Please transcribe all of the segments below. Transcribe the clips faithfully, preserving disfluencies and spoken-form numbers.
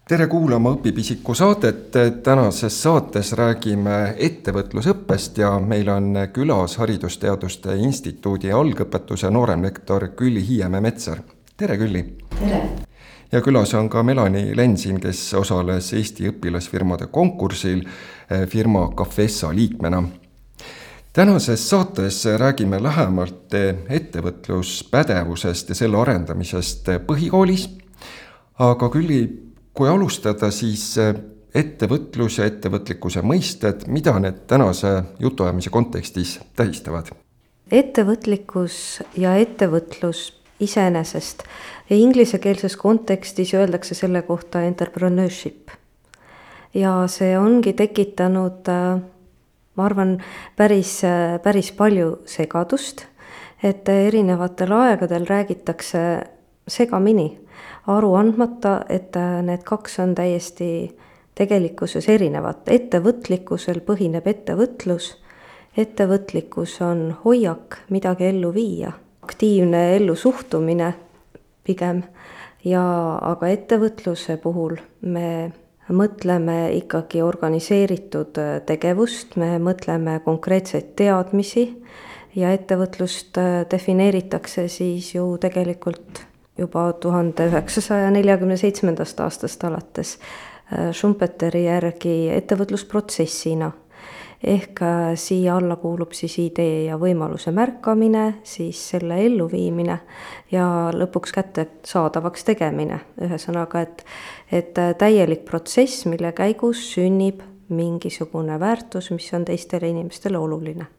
tere kuulama Õpipisiku saadet. Tänases saates räägime ettevõtlusõppest ja meil on külas Haridusteaduste Instituudi algõpetuse nooremlektor Külli Hiieme-Metsar. Tere Külli! Tere! Ja külas on ka Melanie Lensin, kes osales Eesti õpilasfirmade konkursil firma Cafessa liikmena. Tänases saates räägime lähemalt ettevõtluspädevusest ja selle arendamisest põhikoolis. Aga Külli, kui alustada, siis ettevõtlus ja ettevõtlikkuse mõisted, mida need tänase jutuajamise kontekstis tähistavad? Ettevõtlikkus ja ettevõtlus iseenesest ja inglisekeelses kontekstis öeldakse selle kohta entrepreneurship. Ja see ongi tekitanud, ma arvan, päris, päris palju segadust, et erinevatel aegadel räägitakse segamini, aru andmata, et need kaks on täiesti tegelikkuses erinevad. Ettevõtlikkusel põhineb ettevõtlus, ettevõtlikkus on hoiak midagi ellu viia, aktiivne ellu suhtumine pigem, ja aga ettevõtluse puhul me mõtleme ikkagi organiseeritud tegevust, me mõtleme konkreetseid teadmisi ja ettevõtlust defineeritakse siis ju tegelikult juba tuhande üheksasaja neljakümne seitsmendast aastast alates Schumpeteri järgi ettevõtlusprotsessina. Ehk siia alla kuulub siis idee ja võimaluse märkamine, siis selle elluviimine ja lõpuks kätte saadavaks tegemine. Ühesõnaga, et, et täielik protsess, mille käigus sünnib mingisugune väärtus, mis on teistele inimestele oluline.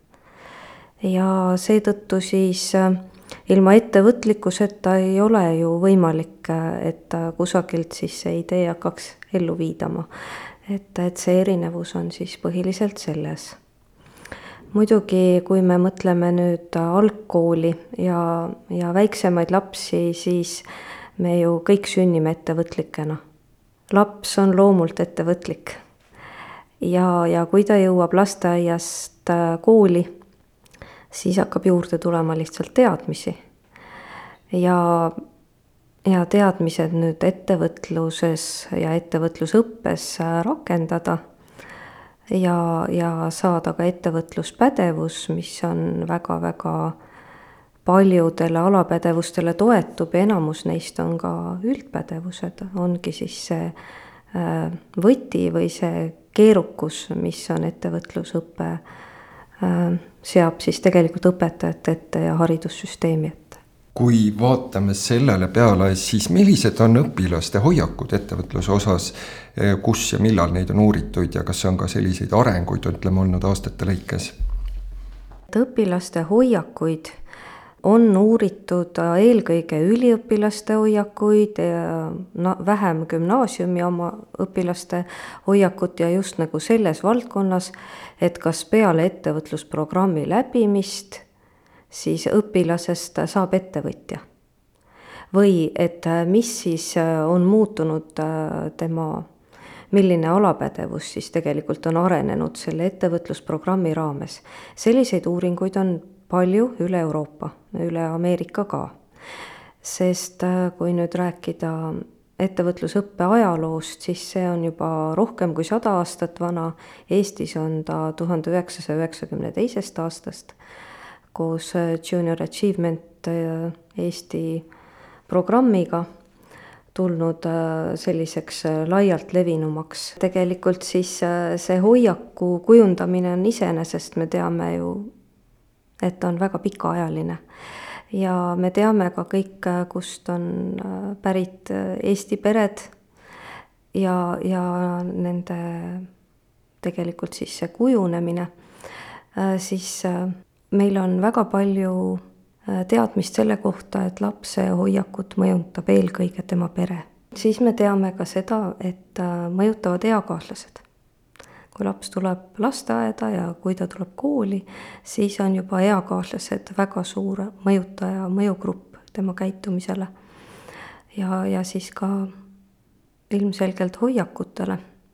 Ja seetõttu siis ilma ettevõtlikkuseta ei ole ju võimalik, et kusagilt siis see idee hakkaks ellu viidama. Et, et see erinevus on siis põhiliselt selles. Muidugi, kui me mõtleme nüüd algkooli ja, ja väiksemaid lapsi, siis me ju kõik sünnime ettevõtlikena. Laps on loomult ettevõtlik. Ja, ja kui ta jõuab lasteaiast kooli, siis hakkab juurde tulema lihtsalt teadmisi. Ja, ja teadmised nüüd ettevõtluses ja ettevõtlusõppes rakendada ja, ja saada ka ettevõtluspädevus, mis on väga-väga paljudele alapädevustele toetub ja enamus neist on ka üldpädevused. Ongi siis see võti või see keerukus, mis on ettevõtlusõppe seab siis tegelikult õpetajate ette ja haridussüsteemi ette. Kui vaatame sellele peale, siis millised on õpilaste hoiakud ettevõtluse osas, kus ja millal neid on uuritud ja kas on ka selliseid arenguid, ütleme, olnud aastate lõikes? Õpilaste hoiakuid on uuritud eelkõige üliõpilaste hoiakuid ja vähem gümnaasiumi oma õpilaste hoiakut ja just nagu selles valdkonnas, et kas peale ettevõtlusprogrammi läbimist siis õpilasest saab ettevõtja. Või et mis siis on muutunud tema, milline alapädevus siis tegelikult on arenenud selle ettevõtlusprogrammi raames. Selliseid uuringuid on palju üle Euroopa, üle Ameerika ka. Sest kui nüüd rääkida ettevõtlusõppe ajaloost, siis see on juba rohkem kui sada aastat vana. Eestis on ta tuhande üheksasaja üheksakümne teisest aastast koos Junior Achievement Eesti programmiga tulnud selliseks laialt levinumaks. Tegelikult siis see hoiaku kujundamine on iseenesest, me teame ju, et on väga pikaajaline. Ja me teame ka kõik, kust on pärit Eesti pered ja, ja nende tegelikult siis see kujunemine. Siis meil on väga palju teadmist selle kohta, et lapse hoiakut mõjutab eelkõige tema pere. Siis me teame ka seda, et mõjutavad eakaaslased. Kui laps tuleb lasteaeda ja kui ta tuleb kooli, siis on juba eakaaslased väga suur mõjutaja, mõjugrupp tema käitumisele. Ja, ja siis ka ilmselgelt hoiakutele,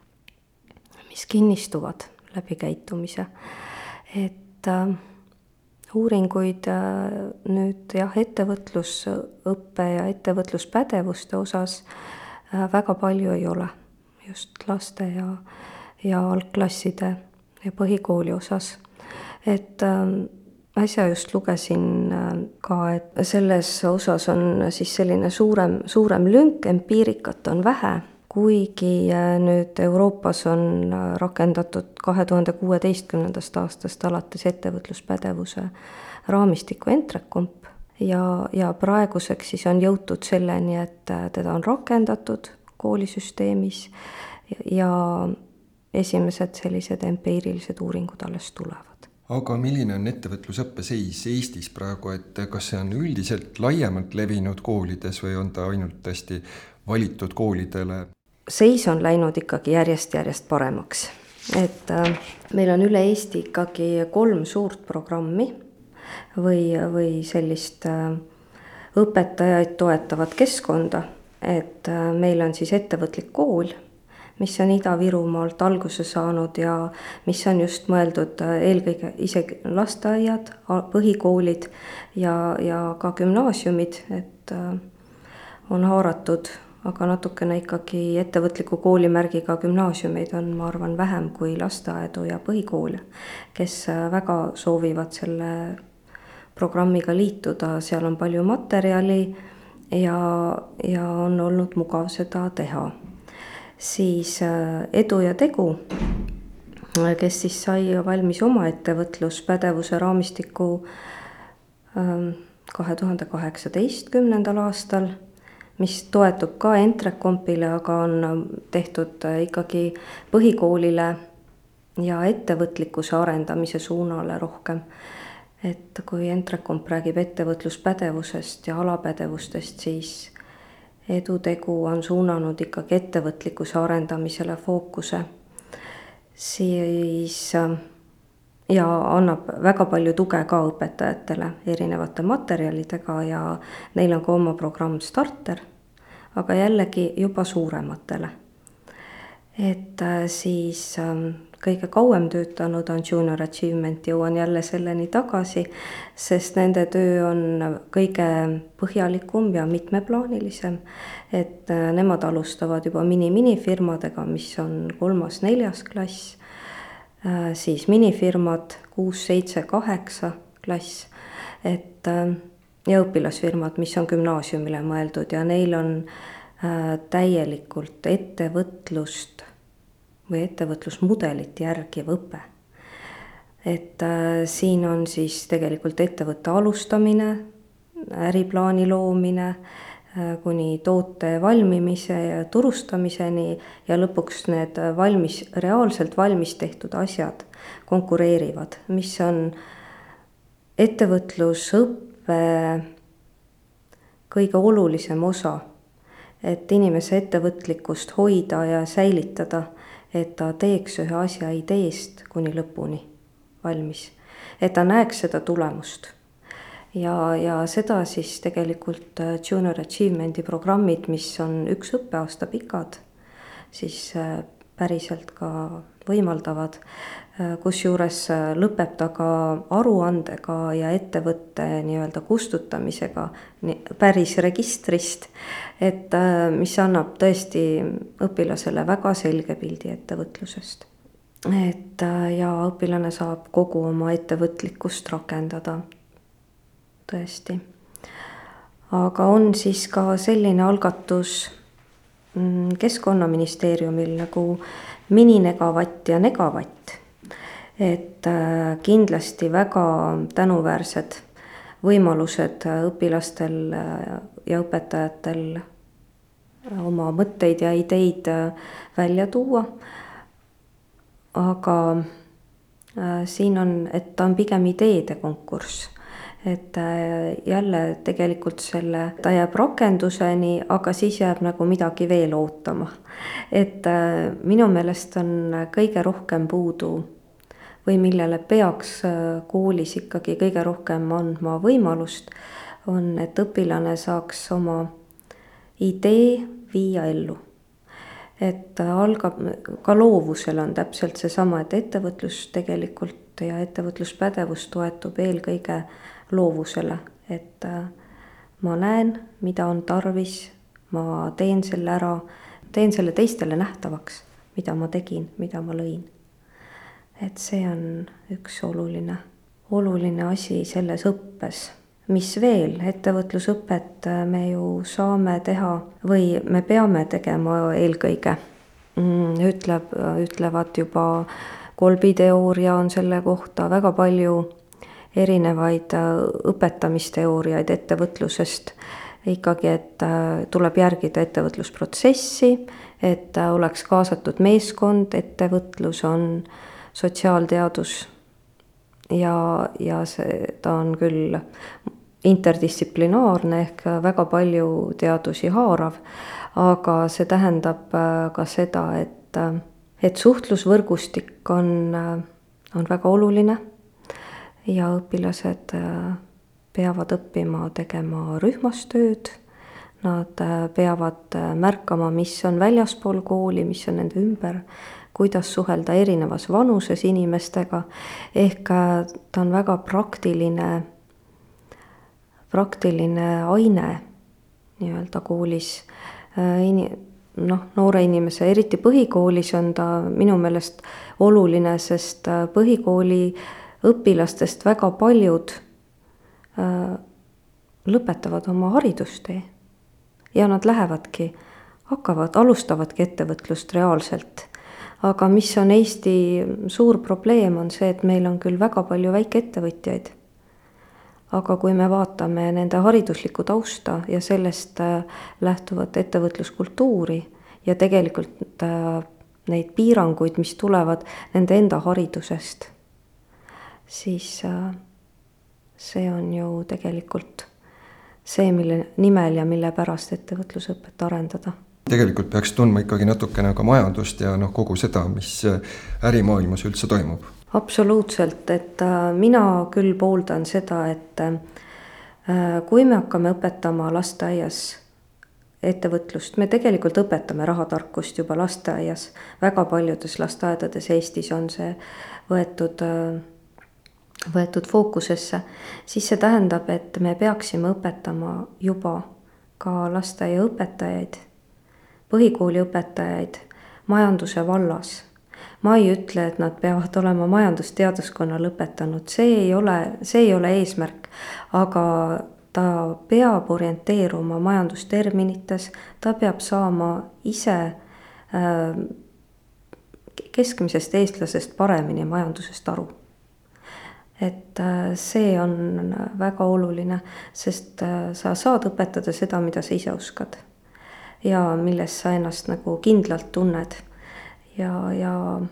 mis kinnistuvad läbi käitumise. Et uuringuid nüüd jah, ettevõtlusõppe ja ettevõtluspädevuste osas väga palju ei ole. just laste ja, ja algklasside ja põhikooli osas. Et äh, äsja just lugesin ka, et selles osas on siis selline suurem, suurem lünk, empiirikat on vähe, kuigi nüüd Euroopas on rakendatud kahe tuhande kuueteistkümnendast aastast alates ettevõtluspädevuse raamistiku Entrecomp ja, ja praeguseks siis on jõutud selleni, et teda on rakendatud koolisüsteemis ja esimesed sellised empiirilised uuringud alles tulevad. Aga milline on ettevõtlusõppe seis Eestis praegu, et kas see on üldiselt laiemalt levinud koolides või on ta ainult tõesti valitud koolidele? Seis on läinud ikkagi järjest-järjest paremaks. Et äh, meil on üle Eesti ikkagi kolm suurt programmi või, või sellist äh, õpetajaid toetavat keskkonda. Et äh, meil on siis ettevõtlik kool, mis on Ida-Virumaalt alguse saanud ja mis on just mõeldud eelkõige isegi lasteaiad, põhikoolid ja, ja ka gümnaasiumid, et on haaratud, aga natukene ikkagi ettevõtliku koolimärgiga gümnaasiumeid on, ma arvan, vähem kui lasteaedu ja põhikoole, kes väga soovivad selle programmiga liituda, seal on palju materjali ja, ja on olnud mugav seda teha. Siis Edu ja Tegu, kes siis sai valmis oma ettevõtluspädevuse raamistiku kahe tuhande kaheksateistkümnendal aastal, mis toetub ka Entrecompile, aga on tehtud ikkagi põhikoolile ja ettevõtlikkuse arendamise suunale rohkem. Et kui Entrecomp räägib ettevõtluspädevusest ja alapädevustest, siis Edu Tegu on suunanud ikkagi ettevõtlikkuse arendamisele fookuse, siis ja annab väga palju tuge ka õpetajatele erinevate materjalidega ja neil on ka oma programm Starter, aga jällegi juba suurematele. Et siis kõige kauem töötanud on Junior Achievement, jõuan jälle selleni tagasi, sest nende töö on kõige põhjalikum ja mitmeplaanilisem, et nemad alustavad juba mini-minifirmadega, mis on kolmas, neljas klass, siis minifirmad kuus, seitse, kaheksa klass, et ja õpilasfirmad, mis on gümnaasiumile mõeldud ja neil on täielikult ettevõtlust või ettevõtlusmudelit järgiv õpe. Et äh, siin on siis tegelikult ettevõtte alustamine, äriplaani loomine, äh, kuni toote valmimise ja turustamiseni ja lõpuks need valmis, reaalselt valmis tehtud asjad konkureerivad, mis on ettevõtlusõppe kõige olulisem osa, et inimese ettevõtlikkust hoida ja säilitada, et ta teeks ühe asja ideest kuni lõpuni valmis, et ta näeks seda tulemust. Ja, ja seda siis tegelikult Junior Achievementi programmid, mis on üks õppeaasta pikad, siis päriselt ka võimaldavad, kus juures lõpeb ta ka aruandega ja ettevõtte nii-öelda kustutamisega päris registrist, et mis annab tõesti õpilasele väga selge pildi ettevõtlusest. Et ja õpilane saab kogu oma ettevõtlikkust rakendada tõesti. Aga on siis ka selline algatus Keskkonnaministeeriumil nagu mininegavatt ja negavatt. Et kindlasti väga tänuväärsed võimalused õpilastel ja õpetajatel oma mõtteid ja ideid välja tuua. Aga siin on, et ta on pigem ideede konkurss. Et jälle tegelikult selle, ta jääb rakenduseni, aga siis jääb nagu midagi veel ootama. Et minu meelest on kõige rohkem puudu või millele peaks koolis ikkagi kõige rohkem andma võimalust, on, et õpilane saaks oma idee viia ellu. Et algab, ka loovusel on täpselt seesama, et ettevõtlus tegelikult ja ettevõtluspädevus toetub eelkõige loovusele, et ma näen, mida on tarvis, ma teen selle ära, teen selle teistele nähtavaks, mida ma tegin, mida ma lõin. Et see on üks oluline, oluline asi selles õppes. Mis veel, ettevõtlusõpet me ju saame teha või me peame tegema eelkõige. Ütleb, ütlevad juba kolbiteooria on selle kohta väga palju erinevaid õpetamisteooriaid ettevõtlusest. Ikkagi, et tuleb järgida ettevõtlusprotsessi, et oleks kaasatud meeskond, ettevõtlus on sotsiaalteadus ja, ja see, ta on küll interdistsiplinaarne ehk väga palju teadusi haarav, aga see tähendab ka seda, et, et suhtlusvõrgustik on, on väga oluline ja õpilased peavad õppima tegema rühmas tööd, nad peavad märkama, mis on väljaspool kooli, mis on nende ümber, kuidas suhelda erinevas vanuses inimestega, ehk ta on väga praktiline, praktiline aine nii-öelda koolis. Noh, noore inimese, eriti põhikoolis on ta minu meelest oluline, sest põhikooli õpilastest väga paljud lõpetavad oma haridustee ja nad lähevadki, hakkavad, alustavadki ettevõtlust reaalselt. Aga mis on Eesti suur probleem on see, et meil on küll väga palju väikeettevõtjaid. Aga kui me vaatame nende hariduslikku tausta ja sellest lähtuvat ettevõtluskultuuri ja tegelikult neid piiranguid, mis tulevad nende enda haridusest, siis see on ju tegelikult see, mille nimel ja mille pärast ettevõtlusõpet arendada. Tegelikult peaks tundma ikkagi natukene ka majandust ja noh, kogu seda, mis ärimaailmas üldse toimub. Absoluutselt, et mina küll pooldan seda, et kui me hakkame õpetama lasteaias ettevõtlust, me tegelikult õpetame rahatarkust juba lasteaias. Väga paljudes lasteaedades Eestis on see võetud, võetud fookusesse, siis see tähendab, et me peaksime õpetama juba ka lasteaia õpetajaid, põhikooli õpetajaid majanduse vallas. Ma ei ütle, et nad peavad olema majandusteaduskonna lõpetanud, see ei ole, see ei ole eesmärk, aga ta peab orienteeruma majandusterminites, ta peab saama ise keskmisest eestlasest paremini majandusest aru. Et see on väga oluline, sest sa saad õpetada seda, mida sa ise oskad ja milles sa ennast nagu kindlalt tunned. Ja, ja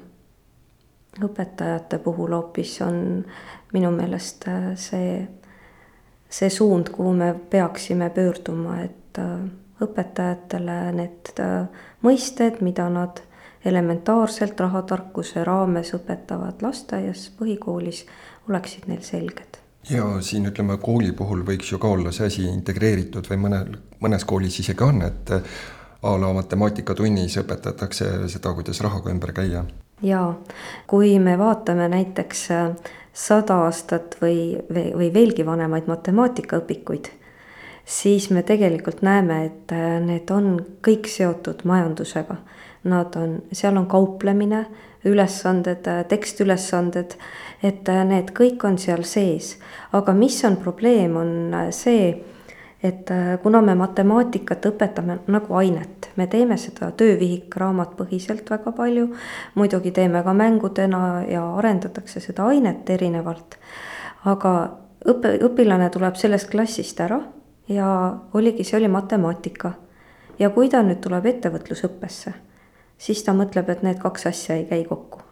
õpetajate puhul hoopis on minu meelest see, see suund, kuhu me peaksime pöörduma, et õpetajatele need mõisted, mida nad elementaarselt rahatarkuse raames õpetavad lasteaias, põhikoolis, oleksid neil selged. Ja siin ütleme, kooli puhul võiks ju ka olla see asi integreeritud või mõne, mõnes koolis isegi on, et a la matemaatikatunnis õpetatakse seda, kuidas rahaga ümber käia. Jaa, kui me vaatame näiteks sada aastat või, või veelgi vanemaid matemaatikaõpikuid, siis me tegelikult näeme, et need on kõik seotud majandusega. Nad on, seal on kauplemine, ülesanded, tekstülesanded, et need kõik on seal sees. Aga mis on probleem, on see, et kuna me matemaatikat õpetame nagu ainet, me teeme seda töövihik raamatpõhiselt väga palju, muidugi teeme ka mängudena ja arendatakse seda ainet erinevalt, aga õpe, õpilane tuleb sellest klassist ära ja oligi, see oli matemaatika. Ja kui ta nüüd tuleb ettevõtlusõppesse, siis ta mõtleb, et need kaks asja ei käi kokku.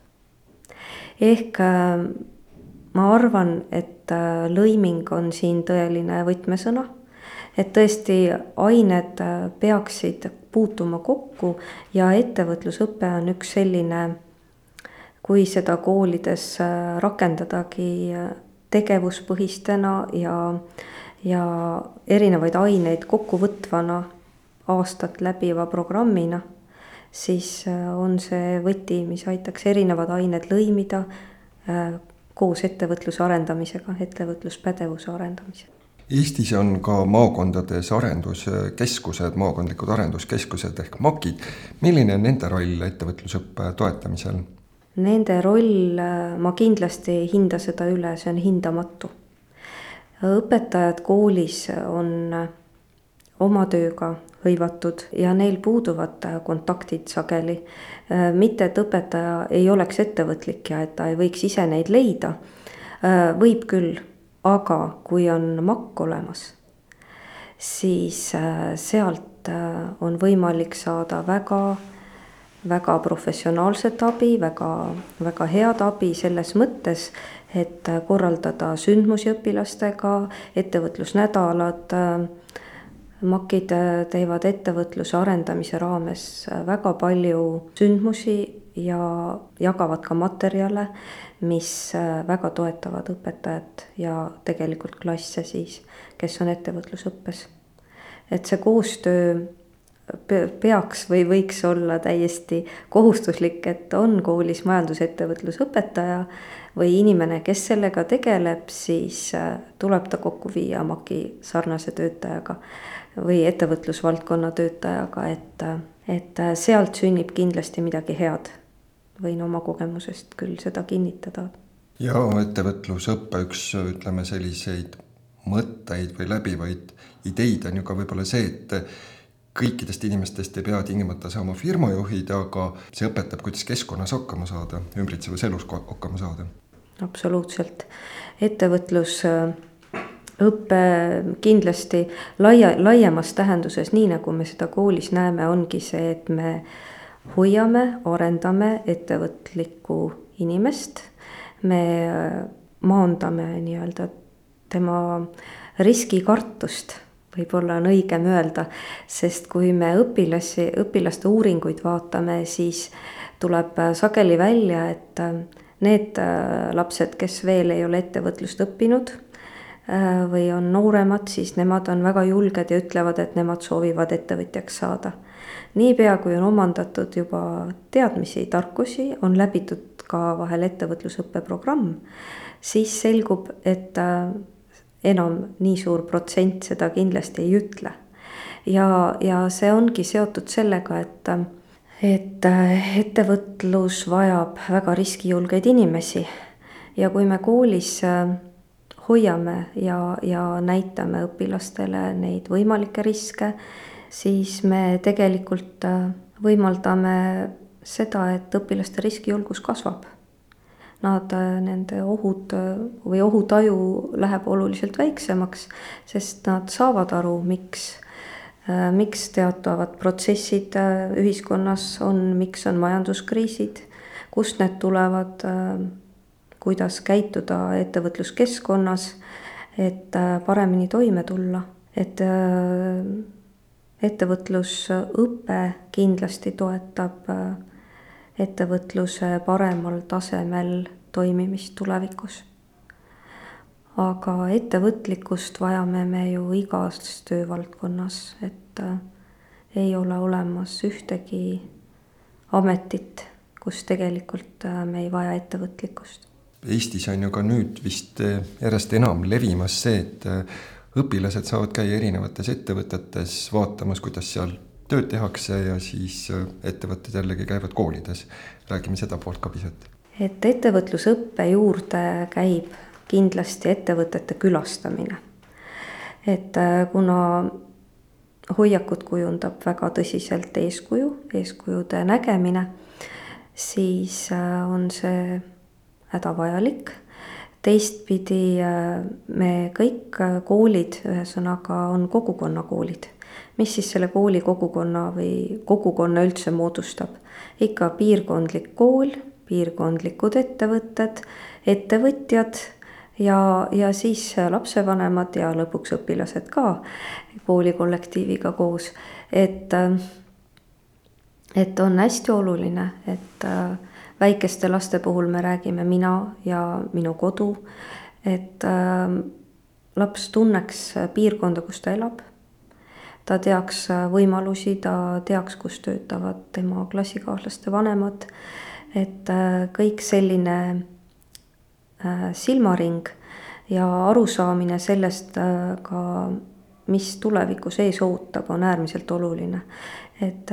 Ehk ma arvan, et lõiming on siin tõeline võtmesõna, et tõesti ained peaksid puutuma kokku ja ettevõtlusõpe on üks selline, kui seda koolides rakendadagi tegevuspõhistena ja, ja erinevaid aineid kokkuvõtvana aastat läbiva programmina, siis on see võti, mis aitaks erinevad ained lõimida koos ettevõtluse arendamisega, ettevõtluspädevuse arendamisega. Eestis on ka maakondades arenduskeskused, maakondlikud arenduskeskused ehk makid. Milline on nende roll ettevõtlusõppe toetamisel? Nende roll, ma kindlasti ei hinda seda üle, see on hindamatu. Õpetajad koolis on oma tööga hõivatud ja neil puuduvad kontaktid sageli. Mitte, et õpetaja ei oleks ettevõtlik ja et ta ei võiks ise neid leida. Võib küll, aga kui on makk olemas, siis sealt on võimalik saada väga, väga professionaalset abi, väga, väga head abi selles mõttes, et korraldada sündmusi õpilastega, ettevõtlusnädalad. Makid teevad ettevõtluse arendamise raames väga palju sündmusi ja jagavad ka materjale, mis väga toetavad õpetajat ja tegelikult klasse siis, kes on ettevõtlusõppes. Et see koostöö peaks või võiks olla täiesti kohustuslik, et on koolis majandusettevõtlusõpetaja või inimene, kes sellega tegeleb, siis tuleb ta kokku viia maki sarnase töötajaga või ettevõtlusvaldkonna töötajaga, et, et sealt sünnib kindlasti midagi head. Võin oma kogemusest küll seda kinnitada. Ja ettevõtlusõppe üks, ütleme, selliseid mõtteid või läbivaid ideid on ju ka võib-olla see, et kõikidest inimestest ei pea tingimata saama firmajuhid, aga see õpetab, kuidas keskkonnas hakkama saada, ümbritsevas elus hakkama saada. Absoluutselt. Ettevõtlusõppe kindlasti laia, laiemas tähenduses, nii nagu me seda koolis näeme, ongi see, et me hoiame, arendame ettevõtlikku inimest, me maandame nii-öelda tema riskikartust, võib-olla on õigem öelda, sest kui me õpilasi, õpilaste uuringuid vaatame, siis tuleb sageli välja, et need lapsed, kes veel ei ole ettevõtlust õppinud või on nooremad, siis nemad on väga julged ja ütlevad, et nemad soovivad ettevõtjaks saada. Niipea kui on omandatud juba teadmisi, tarkusi, on läbitud ka vahel ettevõtlusõppeprogramm, siis selgub, et enam nii suur protsent seda kindlasti ei ütle. Ja, ja see ongi seotud sellega, et, et ettevõtlus vajab väga riskijulgeid inimesi. Ja kui me koolis hoiame ja, ja näitame õpilastele neid võimalikke riske, siis me tegelikult võimaldame seda, et õpilaste riskijulgus kasvab. Nad, nende ohud või ohutaju läheb oluliselt väiksemaks, sest nad saavad aru, miks, miks teatavad protsessid ühiskonnas on, miks on majanduskriisid, kust need tulevad, kuidas käituda ettevõtluskeskkonnas, et paremini toime tulla. Et ettevõtlusõpe kindlasti toetab ettevõtluse paremal tasemel toimimist tulevikus. Aga ettevõtlikkust vajame me ju igas töövaldkonnas, et ei ole olemas ühtegi ametit, kus tegelikult me ei vaja ettevõtlikkust. Eestis on ju ka nüüd vist järjest enam levimas see, et õpilased saavad käia erinevates ettevõtetes vaatamas, kuidas seal tööd tehakse ja siis ettevõtted jällegi käivad koolides. Räägime seda poolt ka pisut. Et ettevõtlusõppe juurde käib kindlasti ettevõtete külastamine. Et kuna hoiakut kujundab väga tõsiselt eeskuju, eeskujude nägemine, siis on see hädavajalik. Teistpidi me kõik koolid ühesõnaga on kogukonnakoolid. Mis siis selle kooli kogukonna või kogukonna üldse moodustab? Ikka piirkondlik kool, piirkondlikud ettevõtted, ettevõtjad ja, ja siis lapsevanemad ja lõpuks õpilased ka kooli kollektiiviga koos. Et, et on hästi oluline, et väikeste laste puhul me räägime mina ja minu kodu, et laps tunneks piirkonda, kus ta elab. Ta teaks võimalusi, ta teaks, kus töötavad tema klassikaaslaste vanemad, et kõik selline silmaring ja arusaamine sellest ka, mis tulevikus ees ootab, on äärmiselt oluline. Et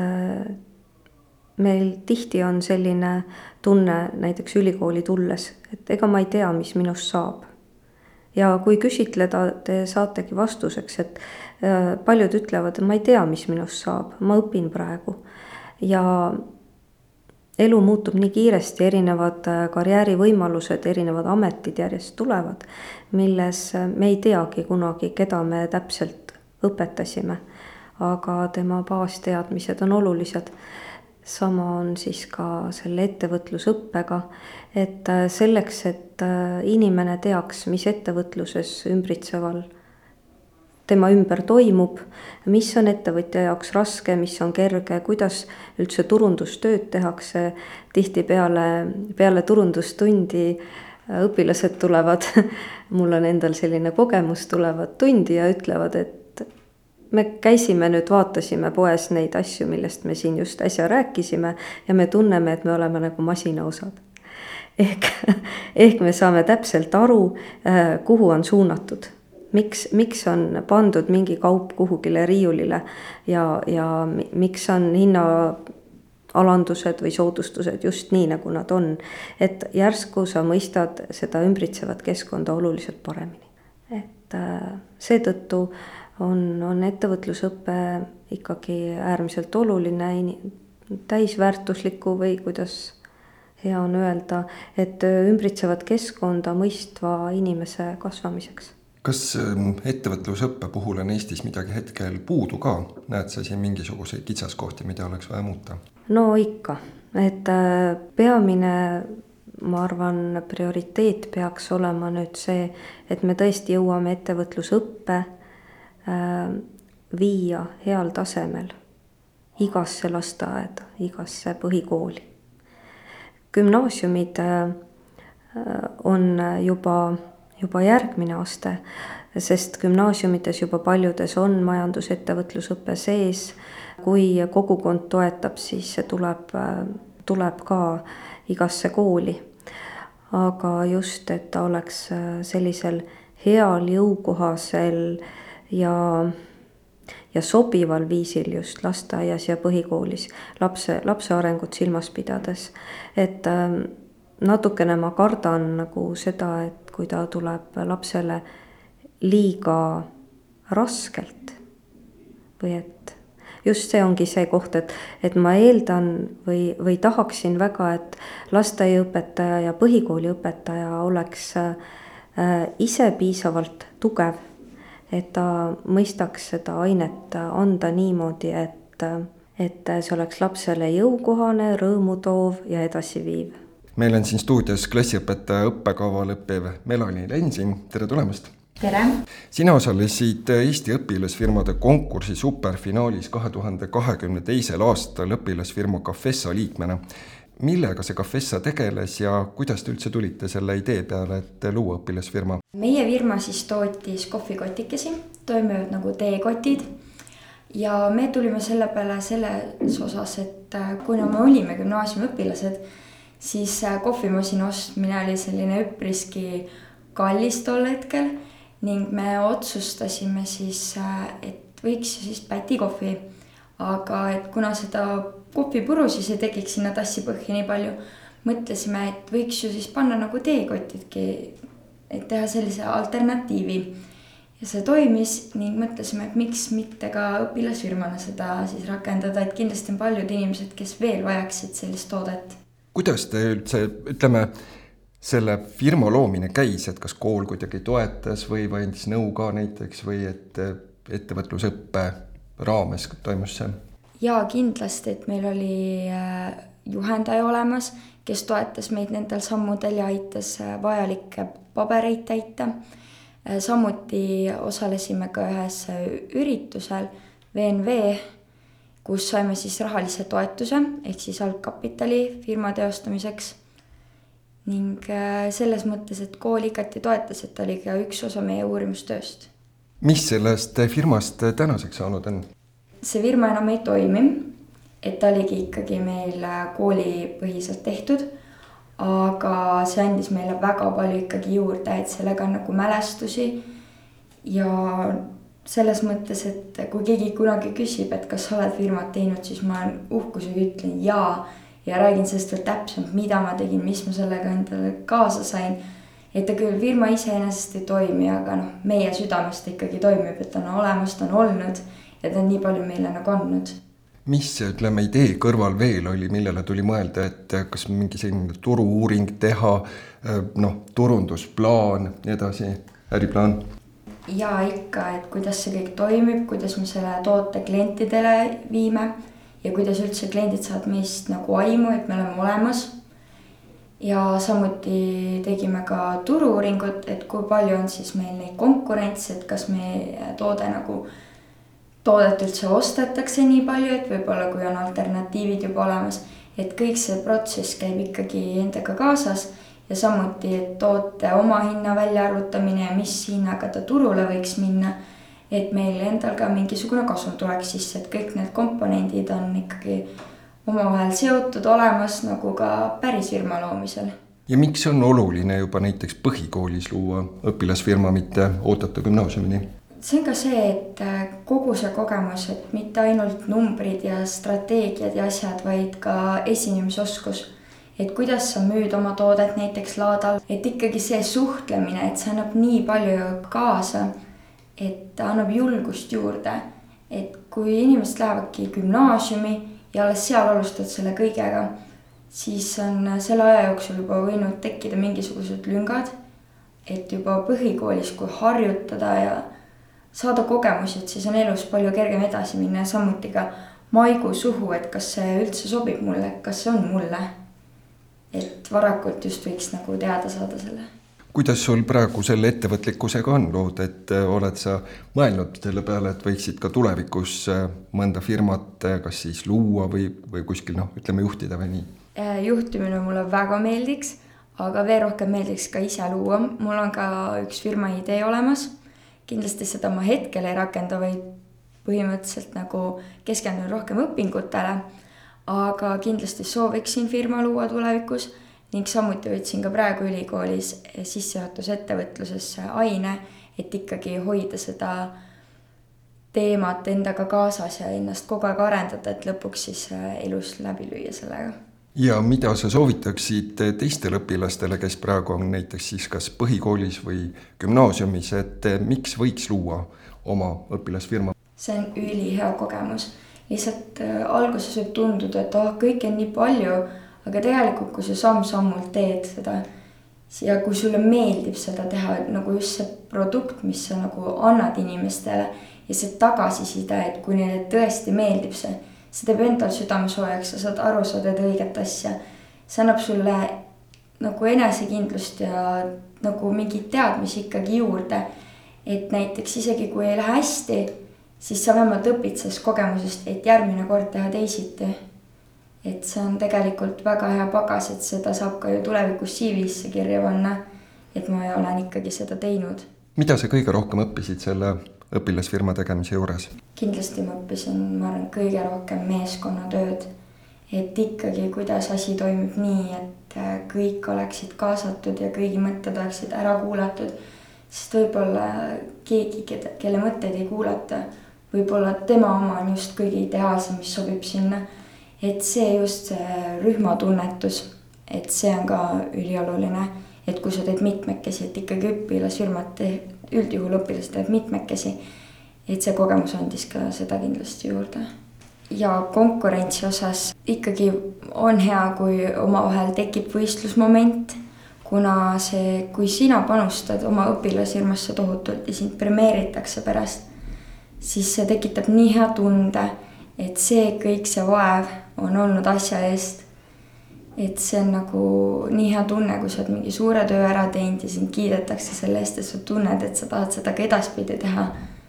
meil tihti on selline tunne näiteks ülikooli tulles, et ega ma ei tea, mis minust saab. Ja kui küsitleda, te saategi vastuseks, et paljud ütlevad, et ma ei tea, mis minust saab, ma õpin praegu. Ja elu muutub nii kiiresti, erinevad karjäärivõimalused, erinevad ametid järjest tulevad, milles me ei teagi kunagi, keda me täpselt õpetasime, aga tema baasteadmised on olulised. Sama on siis ka selle ettevõtlusõppega, et selleks, et inimene teaks, mis ettevõtluses ümbritseval tema ümber toimub, mis on ettevõtja jaoks raske, mis on kerge, kuidas üldse turundustööd tehakse. Tihti peale, peale turundustundi õpilased tulevad, mul on endal selline kogemus, tulevad tundi ja ütlevad, et me käisime nüüd, vaatasime poes neid asju, millest me siin just äsja rääkisime ja me tunneme, et me oleme nagu masina osad. Ehk, ehk me saame täpselt aru, kuhu on suunatud. Miks, miks on pandud mingi kaup kuhugile riiulile ja, ja miks on hinnaalandused või soodustused just nii, nagu nad on. Et järsku sa mõistad seda ümbritsevat keskkonda oluliselt paremini. Et seetõttu on, on ettevõtlusõpe ikkagi äärmiselt oluline, täisväärtusliku või kuidas hea on öelda, et ümbritsevat keskkonda mõistva inimese kasvamiseks. Kas ettevõtlusõppe puhul on Eestis midagi hetkel puudu ka? Näed sa siin mingisuguseid kitsaskohti, mida oleks vaja muuta? No ikka, et peamine, ma arvan, prioriteet peaks olema nüüd see, et me tõesti jõuame ettevõtlusõppe viia heal tasemel igasse lasteaeda, igasse põhikooli. Gümnaasiumid on juba, juba järgmine aste, sest gümnaasiumites juba paljudes on majandusettevõtlusõppe sees. Kui kogukond toetab, siis see tuleb, tuleb ka igasse kooli. Aga just, et ta oleks sellisel heal, jõukohasel ja, ja sobival viisil just lasteaias ja põhikoolis lapse, lapse arengut silmas pidades. Et natukene ma kardan nagu seda, et kui ta tuleb lapsele liiga raskelt või et just see ongi see koht, et, et ma eeldan või, või tahaksin väga, et lasteaiaõpetaja ja põhikooliõpetaja oleks ise piisavalt tugev, et ta mõistaks seda ainet anda niimoodi, et, et see oleks lapsele jõukohane, rõõmutoov ja edasiviiv. Meil on siin stuudios klassiõpetaja õppekaval õppiv Melanie Lensin. Tere tulemast! Tere! Sina osalesid Eesti õpilasfirmade konkursi superfinaalis kahe tuhande kahekümne teisel aastal õpilasfirma Cafessa liikmena. Millega see Cafessa tegeles ja kuidas te üldse tulite selle idee peale, et luua õpilasfirma? Meie firma siis tootis kohvikotikesi, toimivad nagu teekotid ja me tulime selle peale selles osas, et kuna me olime gümnaasiumi õpilased, siis kohvimasina ostmine oli selline üpriski kallis tol hetkel ning me otsustasime siis, et võiks siis pätikohvi, aga et kuna seda kohvipuru siis ei tekiks sinna tassipõhja nii palju, mõtlesime, et võiks ju siis panna nagu teekotidki, et teha sellise alternatiivi. Ja see toimis ning mõtlesime, et miks mitte ka õpilasfirmana seda siis rakendada, et kindlasti on paljud inimesed, kes veel vajaksid sellist toodet. Kuidas te üldse, ütleme, selle firma loomine käis, et kas kool kuidagi toetas või andis nõu ka näiteks või et ettevõtlusõppe raames toimus see? Ja kindlasti, et meil oli juhendaja olemas, kes toetas meid nendel sammudel ja aitas vajalikke pabereid täita. Samuti osalesime ka ühes üritusel V N V, kus saime siis rahalise toetuse ehk siis algkapitali firma teostamiseks. Ning selles mõttes, et kool igati toetas, et oli ka üks osa meie uurimustööst. Mis sellest firmast tänaseks saanud on? See firma enam ei toimi, et ta oligi ikkagi meil koolipõhiselt tehtud, aga see andis meile väga palju ikkagi juurde, et sellega on nagu mälestusi ja selles mõttes, et kui keegi kunagi küsib, et kas sa oled firmat teinud, siis ma uhkusega ütlen jaa ja räägin sellest veel täpselt, mida ma tegin, mis ma sellega endale kaasa sain. Et ta küll firma iseenesest ei toimi, aga noh, meie südamest ikkagi toimib, et ta on olemas, ta on olnud ja ta on nii palju meile nagu andnud. Mis, ütleme, idee kõrval veel oli, millele tuli mõelda, et kas mingi selline turu-uuring teha, noh, turundusplaan, nii edasi, äriplaan? Ja ikka, et kuidas see kõik toimib, kuidas me selle toote klientidele viime ja kuidas üldse kliendid saavad meist nagu aimu, et me oleme olemas. Ja samuti tegime ka turu-uuringut, et kui palju on siis meil neid konkurentse, et kas me toode nagu toodet üldse ostetakse nii palju, et võib-olla kui on alternatiivid juba olemas, et kõik see protsess käib ikkagi endaga kaasas ja samuti, et toote oma hinna välja arvutamine ja mis hinnaga ta turule võiks minna, et meil endal ka mingisugune kasum tuleks sisse, et kõik need komponendid on ikkagi omavahel seotud olemas nagu ka päris firma loomisel. Ja miks on oluline juba näiteks põhikoolis luua õpilasfirma, mitte oodata gümnaasiumini? See on ka see, et kogu see kogemus, et mitte ainult numbrid ja strateegiad ja asjad, vaid ka esinemisoskus. Et kuidas sa müüd oma toodet näiteks laadal, et ikkagi see suhtlemine, et see annab nii palju kaasa, et annab julgust juurde. Et kui inimesed lähevadki gümnaasiumi ja alles seal alustad selle kõigega, siis on selle aja jooksul juba võinud tekkida mingisugused lüngad, et juba põhikoolis, kui harjutada ja saada kogemusi, et siis on elus palju kergem edasi minna ja samuti ka maigu suhu, et kas see üldse sobib mulle, kas see on mulle. Et varakult just võiks nagu teada saada selle. Kuidas sul praegu selle ettevõtlikkusega on lood, et oled sa mõelnud selle peale, et võiksid ka tulevikus mõnda firmat kas siis luua või, või kuskil, noh, ütleme juhtida või nii? Juhtimine mulle väga meeldiks, aga veel rohkem meeldiks ka ise luua. Mul on ka üks firma idee olemas. Kindlasti seda ma hetkel ei rakenda, vaid põhimõtteliselt nagu keskendun rohkem õpingutele, aga kindlasti sooviksin firma luua tulevikus ning samuti võtsin ka praegu ülikoolis sissejuhatus ettevõtlusesse aine, et ikkagi hoida seda teemat endaga kaasas ja ennast kogu aeg arendada, et lõpuks siis elus läbi lüüa sellega. Ja mida sa soovitaksid teistele õpilastele, kes praegu on näiteks siis kas põhikoolis või gümnaasiumis, et miks võiks luua oma õpilasfirma? See on üli hea kogemus. Lihtsalt alguses võib tunduda, et oh, kõik on nii palju, aga tegelikult kui sa samm-sammult teed seda ja kui sulle meeldib seda teha, nagu just see produkt, mis sa nagu annad inimestele ja see tagasiside, et kui neile tõesti meeldib see, see teeb endal südamesoojaks, sa saad aru, sa teed õiget asja. See annab sulle nagu enesekindlust ja nagu mingid teadmisi ikkagi juurde, et näiteks isegi kui ei lähe hästi, siis sa vähemalt õpid sellest kogemusest, et järgmine kord teha teisiti. Et see on tegelikult väga hea pagas, et seda saab ka ju tulevikus C V-sse kirja panna, et ma olen ikkagi seda teinud. Mida sa kõige rohkem õppisid selle õpilasfirma tegemise juures? Kindlasti ma õppisin, ma arvan, kõige rohkem meeskonnatööd, et ikkagi kuidas asi toimib nii, et kõik oleksid kaasatud ja kõigi mõtted oleksid ära kuulatud, sest võib-olla keegi, kelle mõtteid ei kuulata, võib-olla tema oma on just kõige ideaalsem, mis sobib sinna. Et see just see rühmatunnetus, et see on ka ülioluline, et kui sa teed mitmekesi, et ikkagi õpilasfirmat, üldjuhul õpilased teed mitmekesi, et see kogemus andis ka seda kindlasti juurde. Ja konkurentsi osas ikkagi on hea, kui omavahel tekib võistlusmoment, kuna see, kui sina panustad oma õpilasfirmasse tohutult ja sind premeeritakse pärast, siis see tekitab nii hea tunde, et see kõik see vaev on olnud asja eest. Et see on nagu nii hea tunne, kui sa oled mingi suure töö ära teinud ja sind kiidetakse selle eest, et sa tunned, et sa tahad seda ka edaspidi teha.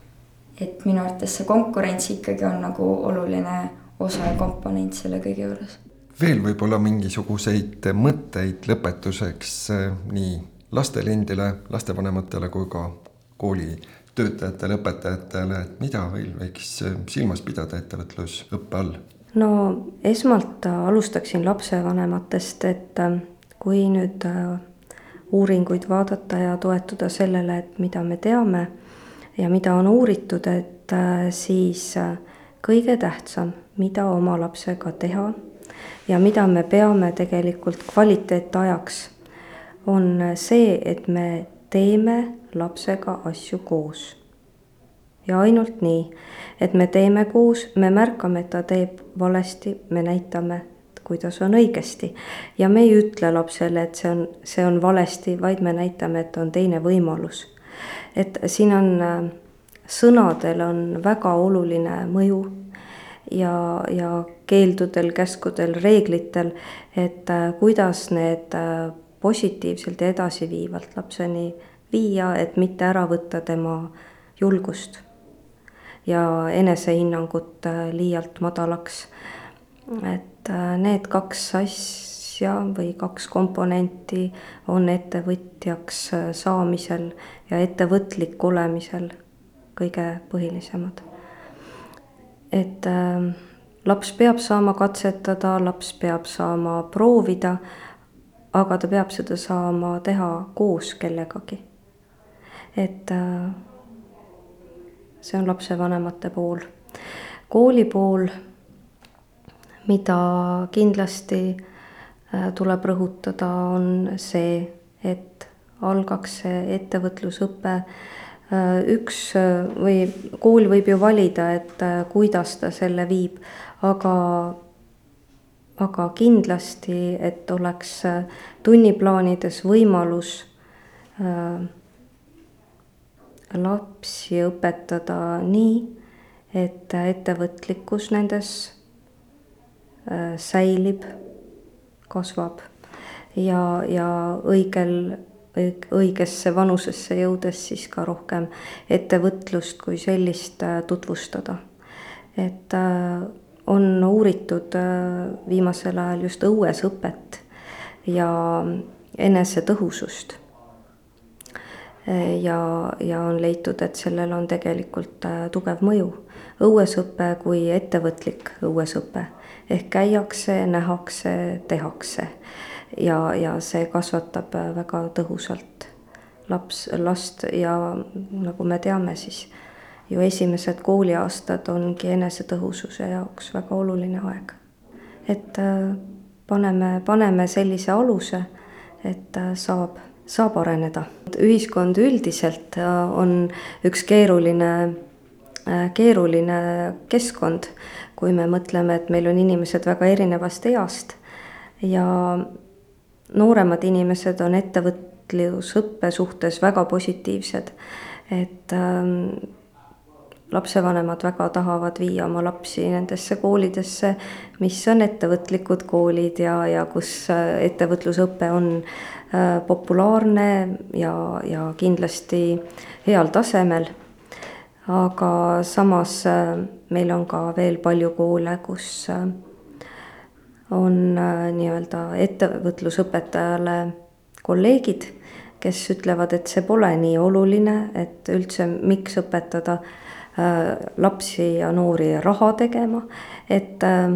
Et minu arvates see konkurents ikkagi on nagu oluline osa ja komponent selle kõige juures. Veel võib-olla mingisuguseid mõtteid lõpetuseks nii lastele endile, lastevanematele kui ka kooli töötajatele, õpetajatele, et mida veel võiks silmas pidada ettevõtlusõppe all? No esmalt alustaksin lapsevanematest, et kui nüüd uuringuid vaadata ja toetuda sellele, et mida me teame ja mida on uuritud, et siis kõige tähtsam, mida oma lapsega teha ja mida me peame tegelikult kvaliteetajaks, on see, et me teeme lapsega asju koos. Ja ainult nii, et me teeme koos, me märkame, et ta teeb valesti, me näitame, kuidas on õigesti. Ja me ei ütle lapsele, et see on, see on valesti, vaid me näitame, et on teine võimalus. Et siin on, sõnadel on väga oluline mõju ja, ja keeldudel, käskudel, reeglitel, et kuidas need positiivselt ja edasiviivalt lapseni viia, et mitte ära võtta tema julgust ja enesehinnangut liialt madalaks. Et need kaks asja või kaks komponenti on ettevõtjaks saamisel ja ettevõtlik olemisel kõige põhilisemad. Et äh, laps peab saama katsetada, laps peab saama proovida, aga ta peab seda saama teha koos kellegagi. Et äh, see on lapsevanemate pool. Kooli pool, mida kindlasti tuleb rõhutada, on see, et algaks see ettevõtlusõpe. Üks või kool võib ju valida, et kuidas ta selle viib, aga, aga kindlasti, et oleks tunniplaanides võimalus lapsi õpetada nii, et ettevõtlikkus nendes säilib, kasvab ja, ja õigel, õigesse vanusesse jõudes siis ka rohkem ettevõtlust kui sellist tutvustada. Et on uuritud viimasel ajal just õuesõpet ja enesetõhusust. Ja, ja on leitud, et sellel on tegelikult tugev mõju. Õuesõpe kui ettevõtlik õuesõpe. Ehk käiakse, nähakse, tehakse. Ja, ja see kasvatab väga tõhusalt laps, last ja nagu me teame, siis ju esimesed kooliaastad ongi enesetõhususe jaoks väga oluline aeg. Et paneme, paneme sellise aluse, et saab saab areneda. Ühiskond üldiselt on üks keeruline, keeruline keskkond, kui me mõtleme, et meil on inimesed väga erinevast east ja nooremad inimesed on ettevõtlusõppe suhtes väga positiivsed, et ähm, lapsevanemad väga tahavad viia oma lapsi nendesse koolidesse, mis on ettevõtlikud koolid ja, ja kus ettevõtlusõpe on populaarne ja, ja kindlasti heal tasemel. Aga samas meil on ka veel palju koole, kus on nii-öelda ettevõtlusõpetajale kolleegid, kes ütlevad, et see pole nii oluline, et üldse miks õpetada lapsi ja noori raha tegema, et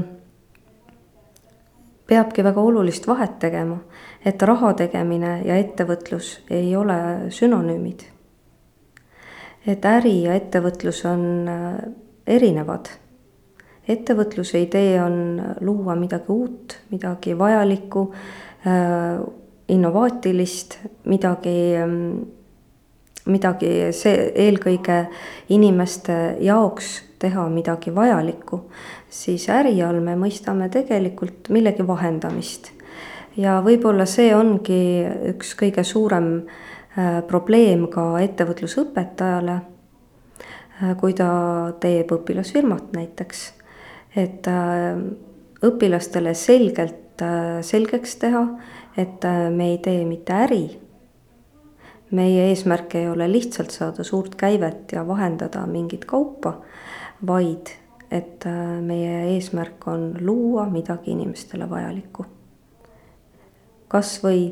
peabki väga olulist vahet tegema, et raha tegemine ja ettevõtlus ei ole sünonüümid. Et äri ja ettevõtlus on erinevad. Ettevõtluse idee on luua midagi uut, midagi vajalikku, innovaatilist, midagi, midagi see eelkõige inimeste jaoks teha midagi vajalikku, siis äri all me mõistame tegelikult millegi vahendamist. Ja võib-olla see ongi üks kõige suurem probleem ka ettevõtlusõpetajale, kui ta teeb õpilasfirmat näiteks, et õpilastele selgelt selgeks teha, et me ei tee mitte äri. Meie eesmärk ei ole lihtsalt saada suurt käivet ja vahendada mingit kaupa, vaid et meie eesmärk on luua midagi inimestele vajalikku. Kas või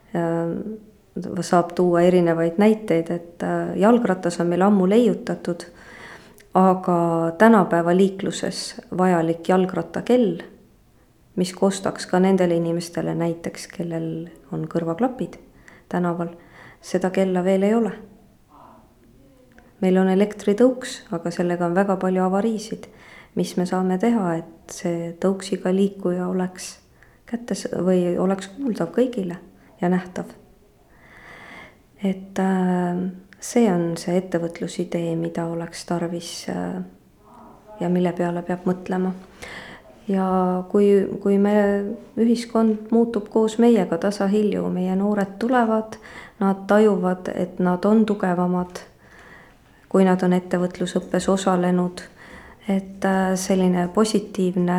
saab tuua erinevaid näiteid, et jalgratas on meil ammu leiutatud, aga tänapäeva liikluses vajalik jalgrattakell mis kostaks ka nendele inimestele näiteks, kellel on kõrvaklapid tänaval, seda kella veel ei ole. Meil on elektritõuks, aga sellega on väga palju avariisid. Mis me saame teha, et see tõuksiga liikuja oleks kättes või oleks kuuldav kõigile ja nähtav. Et see on see ettevõtlusidee, mida oleks tarvis ja mille peale peab mõtlema. Ja kui, kui me ühiskond muutub koos meiega tasahilju, meie noored tulevad, nad tajuvad, et nad on tugevamad, kui nad on ettevõtlusõppes osalenud, et selline positiivne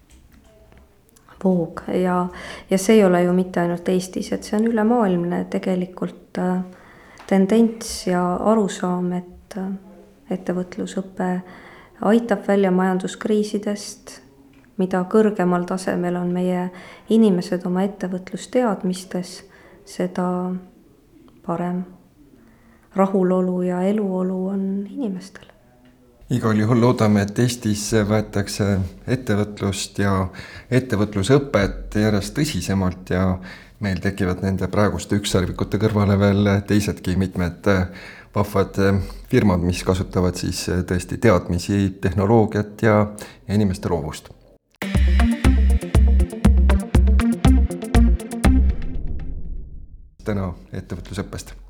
voog ja, ja see ei ole ju mitte ainult Eestis, et see on ülemaailmne tegelikult tendents ja arusaam, et ettevõtlusõpe aitab välja majanduskriisidest, mida kõrgemal tasemel on meie inimesed oma ettevõtlusteadmistes, seda parem rahulolu ja eluolu on inimestel. Igal juhul loodame, et Eestis võetakse ettevõtlust ja ettevõtlusõpet järjest tõsisemalt ja meil tekivad nende praeguste ükssarvikute kõrvale veel teisedki mitmed vahvad firmad, mis kasutavad siis tõesti teadmisi, tehnoloogiat ja inimeste loovust. Täna ettevõtlusõppest.